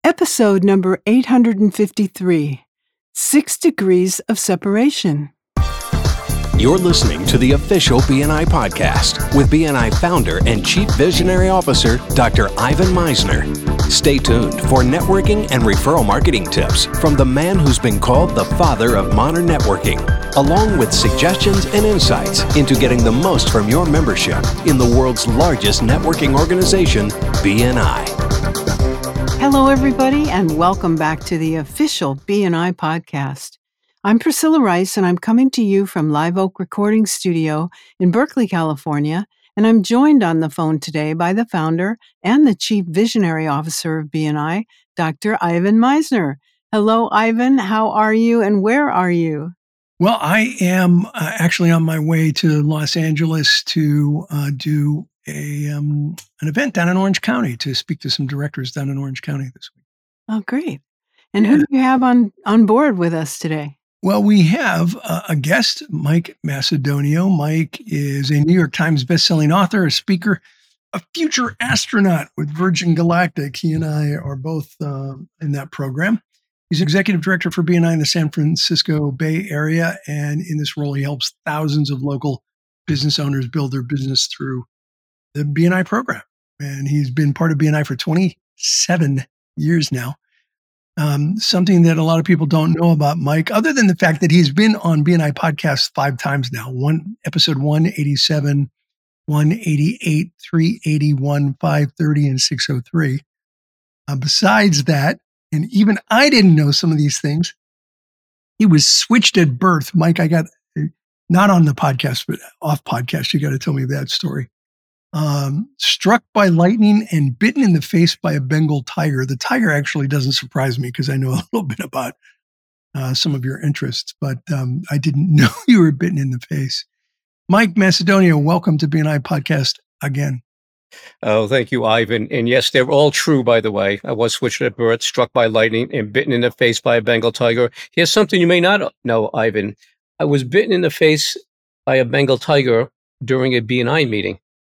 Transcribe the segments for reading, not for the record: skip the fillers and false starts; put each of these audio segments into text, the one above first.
Episode number 853, 6 Degrees of Separation. You're listening to the official BNI podcast with BNI founder and Chief Visionary Officer, Dr. Ivan Misner. Stay tuned for networking and referral marketing tips from the man who's been called the father of modern networking, along with suggestions and insights into getting the most from your membership in the world's largest networking organization, BNI. Hello, everybody, and welcome back to the official BNI podcast. I'm Priscilla Rice, and I'm coming to you from Live Oak Recording Studio in Berkeley, California, and I'm joined on the phone today by the founder and the Chief Visionary Officer of BNI, Dr. Ivan Misner. Hello, Ivan. How are you, and where are you? Well, I am actually on my way to Los Angeles to do an event down in Orange County to speak to some directors down in Orange County this week. Oh, great. And who do you have on board with us today? Well, we have a guest, Mike Macedonio. Mike is a New York Times bestselling author, a speaker, a future astronaut with Virgin Galactic. He and I are both in that program. He's executive director for BNI in the San Francisco Bay Area, and in this role, he helps thousands of local business owners build their business through the BNI program. And he's been part of BNI for 27 years now. Something that a lot of people don't know about Mike, other than the fact that he's been on BNI podcasts 5 times now. Episode 187, 188, 381, 530, and 603. Besides that, and even I didn't know some of these things, he was switched at birth. Mike, I got, not on the podcast, but off podcast, you got to tell me that story. Struck by lightning and bitten in the face by a Bengal tiger. The tiger actually doesn't surprise me because I know a little bit about some of your interests, but I didn't know you were bitten in the face. Mike Macedonio, welcome to BNI Podcast again. Oh, thank you, Ivan. And yes, they're all true, by the way. I was switched at birth, struck by lightning, and bitten in the face by a Bengal tiger. Here's something you may not know, Ivan. I was bitten in the face by a Bengal tiger during a BNI meeting.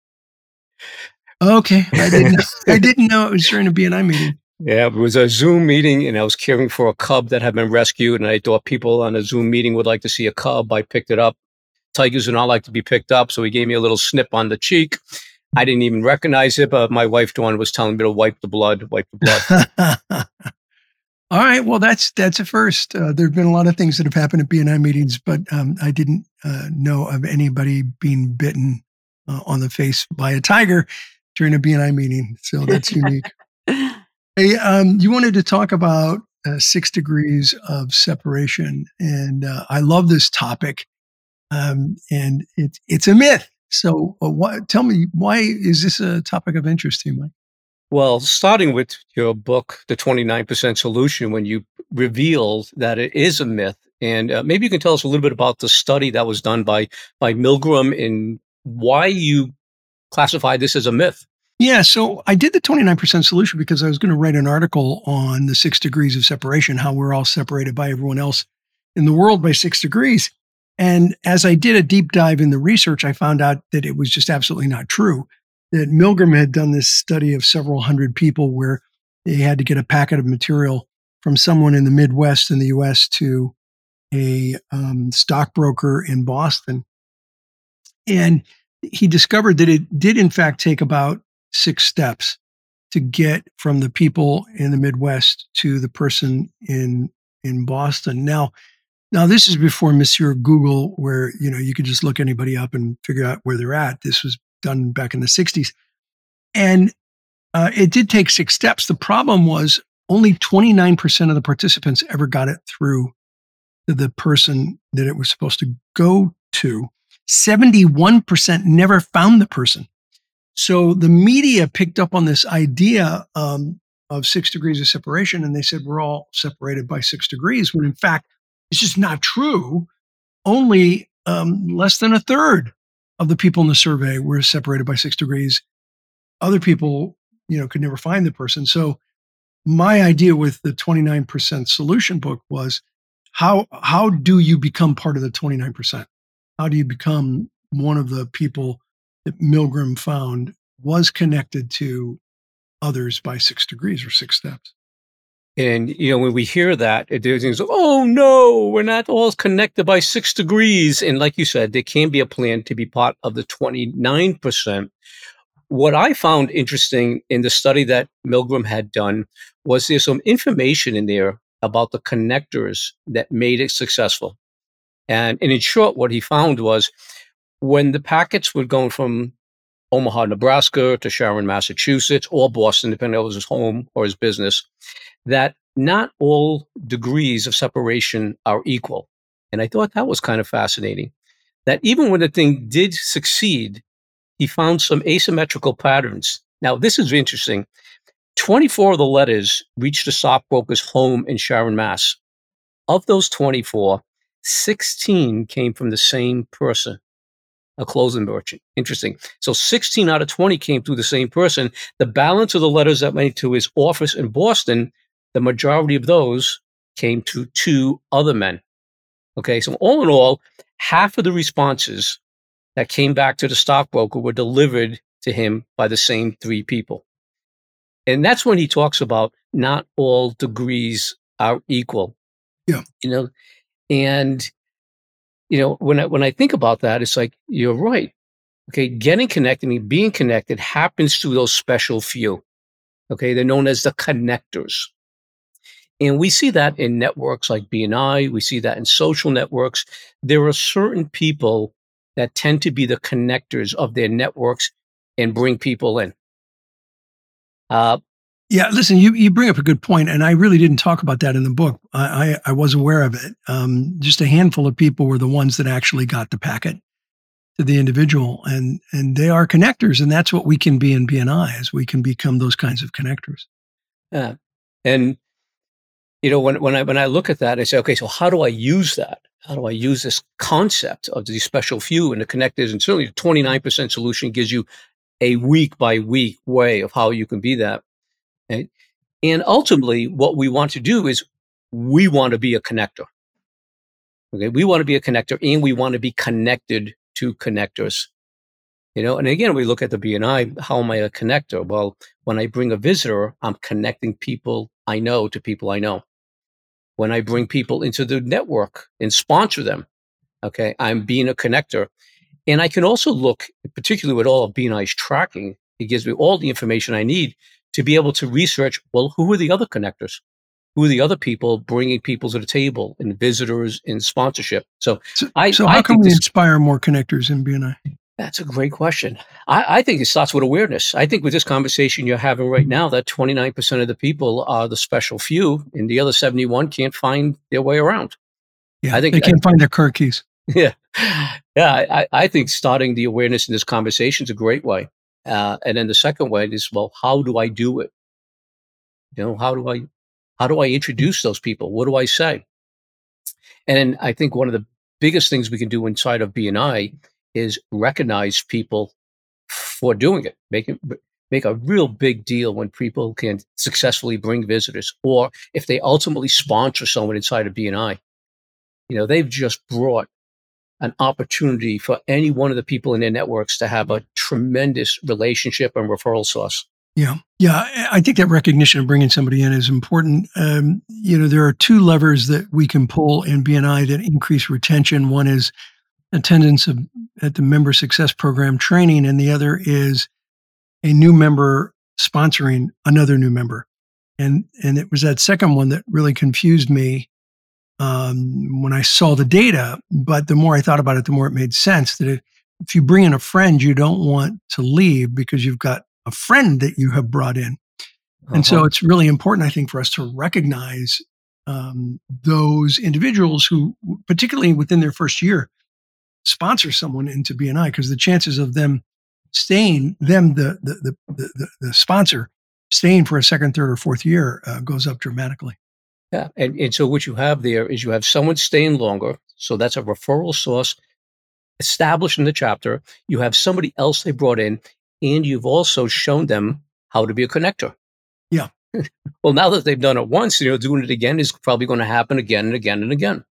Okay. I didn't know it was during a BNI meeting. Yeah, it was a Zoom meeting, and I was caring for a cub that had been rescued, and I thought people on a Zoom meeting would like to see a cub. I picked it up. Tigers do not like to be picked up, so he gave me a little snip on the cheek. I didn't even recognize it, but my wife, Dawn, was telling me to wipe the blood. All right. Well, that's a first. There have been a lot of things that have happened at BNI meetings, but I didn't know of anybody being bitten on the face by a tiger during a BNI meeting. So that's unique. Hey, you wanted to talk about 6 degrees of separation. And I love this topic. And it's a myth. So tell me, why is this a topic of interest to you, Mike? Well, starting with your book, The 29% Solution, when you revealed that it is a myth, and maybe you can tell us a little bit about the study that was done by Milgram and why you classify this as a myth. Yeah, so I did the 29% solution because I was going to write an article on the 6 degrees of separation, how we're all separated by everyone else in the world by 6 degrees. And as I did a deep dive in the research, I found out that it was just absolutely not true. That Milgram had done this study of several hundred people where they had to get a packet of material from someone in the Midwest in the U.S. to a stockbroker in Boston. And he discovered that it did, in fact, take about 6 steps to get from the people in the Midwest to the person in Boston. Now, this is before Monsieur Google, where you could just look anybody up and figure out where they're at. This was done back in the 60s. And it did take 6 steps. The problem was only 29% of the participants ever got it through to the person that it was supposed to go to. 71% never found the person. So the media picked up on this idea of 6 degrees of separation, and they said we're all separated by 6 degrees, when in fact, it's just not true. Only less than a third of the people in the survey were separated by 6 degrees. Other people, could never find the person. So my idea with the 29% solution book was how do you become part of the 29%? How do you become one of the people that Milgram found was connected to others by 6 degrees or 6 steps? And, when we hear that, there's things, oh no, we're not all connected by 6 degrees. And like you said, there can be a plan to be part of the 29%. What I found interesting in the study that Milgram had done was there's some information in there about the connectors that made it successful. And in short, what he found was when the packets were going from Omaha, Nebraska to Sharon, Massachusetts, or Boston, depending on his home or his business, that not all degrees of separation are equal. And I thought that was kind of fascinating, that even when the thing did succeed, he found some asymmetrical patterns. Now, this is interesting. 24 of the letters reached the stockbroker's home in Sharon, Mass. Of those 24, 16 came from the same person, a clothing merchant. Interesting. So 16 out of 20 came through the same person. The balance of the letters that went to his office in Boston, the majority of those came to 2 other men. Okay, so all in all, half of the responses that came back to the stockbroker were delivered to him by the same 3 people. And that's when he talks about not all degrees are equal. Yeah. And when I think about that, it's like, you're right. Okay, getting connected and being connected happens to those special few. Okay, they're known as the connectors. And we see that in networks like BNI. We see that in social networks. There are certain people that tend to be the connectors of their networks and bring people in. Yeah, listen, you bring up a good point, and I really didn't talk about that in the book. I was aware of it. Just a handful of people were the ones that actually got the packet to the individual, and they are connectors, and that's what we can be in BNI, is we can become those kinds of connectors. Yeah, and when I look at that, I say, okay, so how do I use that? How do I use this concept of the special few and the connectors? And certainly the 29% solution gives you a week by week way of how you can be that. Right? And ultimately, what we want to do is we want to be a connector. Okay, we want to be a connector, and we want to be connected to connectors. And again, we look at the BNI. How am I a connector? Well, when I bring a visitor, I'm connecting people I know to people I know. When I bring people into the network and sponsor them, okay, I'm being a connector. And I can also look, particularly with all of BNI's tracking, it gives me all the information I need to be able to research, well, who are the other connectors? Who are the other people bringing people to the table and visitors and sponsorship? So how can we inspire more connectors in BNI? That's a great question. I think it starts with awareness. I think with this conversation you're having right now, that 29% of the people are the special few, and the other 71 can't find their way around. Yeah, they can't find their car keys. Yeah. Yeah, I think starting the awareness in this conversation is a great way. And then the second way is, well, how do I do it? How do I introduce those people? What do I say? And I think one of the biggest things we can do inside of BNI is recognize people for doing it. Make a real big deal when people can successfully bring visitors, or if they ultimately sponsor someone inside of BNI. They've just brought an opportunity for any one of the people in their networks to have a tremendous relationship and referral source. Yeah. I think that recognition of bringing somebody in is important. There are 2 levers that we can pull in BNI that increase retention. One is attendance at the member success program training, and the other is a new member sponsoring another new member. And it was that second one that really confused me when I saw the data. But the more I thought about it, the more it made sense that if you bring in a friend, you don't want to leave because you've got a friend that you have brought in. And so it's really important, I think, for us to recognize those individuals who, particularly within their first year, sponsor someone into BNI, because the chances of them staying, the sponsor staying for a second, third, or fourth year goes up dramatically. Yeah, and so what you have there is you have someone staying longer, so that's a referral source established in the chapter. You have somebody else they brought in, and you've also shown them how to be a connector. Yeah. Well, now that they've done it once, doing it again is probably going to happen again and again and again.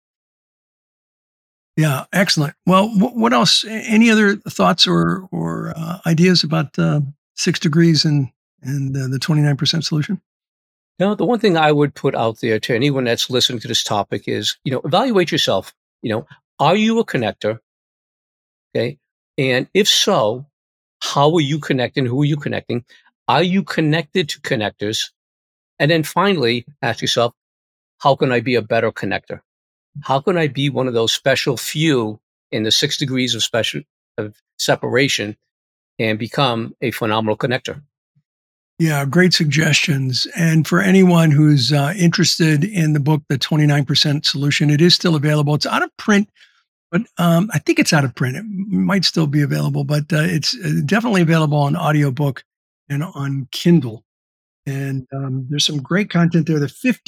Yeah, excellent. Well, what else? Any other thoughts or ideas about 6 degrees and the 29% solution? Now, the one thing I would put out there to anyone that's listening to this topic is, evaluate yourself. Are you a connector? Okay. And if so, how are you connecting? Who are you connecting? Are you connected to connectors? And then finally, ask yourself, how can I be a better connector? How can I be one of those special few in the 6 degrees of separation and become a phenomenal connector? Yeah, great suggestions. And for anyone who's interested in the book, The 29% Solution, it is still available. It's out of print, but I think it's out of print. It might still be available, but it's definitely available on audiobook and on Kindle. And there's some great content there. The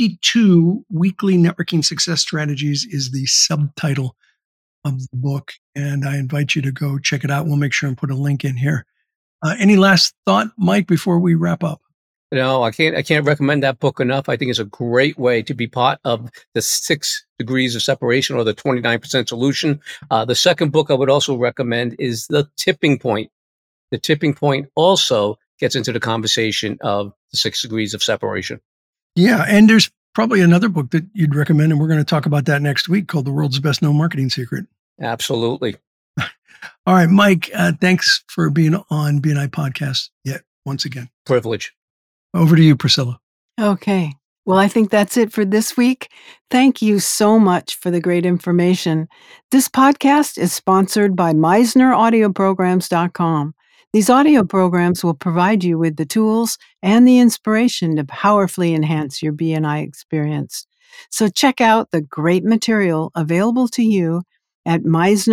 52 Weekly Networking Success Strategies is the subtitle of the book. And I invite you to go check it out. We'll make sure and put a link in here. Any last thought, Mike, before we wrap up? No, I can't recommend that book enough. I think it's a great way to be part of the 6 degrees of separation, or the 29% solution. The second book I would also recommend is The Tipping Point. The Tipping Point also gets into the conversation of the 6 degrees of separation. Yeah. And there's probably another book that you'd recommend, and we're going to talk about that next week, called The World's Best Known Marketing Secret. Absolutely. All right, Mike, thanks for being on BNI Podcast yet once again. Privilege. Over to you, Priscilla. Okay. Well, I think that's it for this week. Thank you so much for the great information. This podcast is sponsored by MeisnerAudioPrograms.com. These audio programs will provide you with the tools and the inspiration to powerfully enhance your BNI experience. So check out the great material available to you at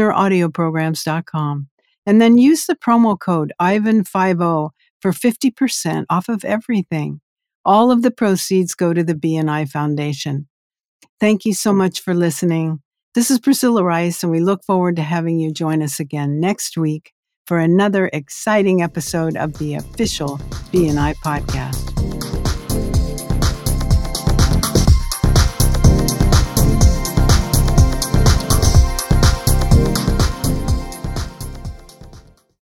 MeisnerAudioPrograms.com, and then use the promo code IVAN50 for 50% off of everything. All of the proceeds go to the BNI Foundation. Thank you so much for listening. This is Priscilla Rice, and we look forward to having you join us again next week for another exciting episode of the official BNI Podcast.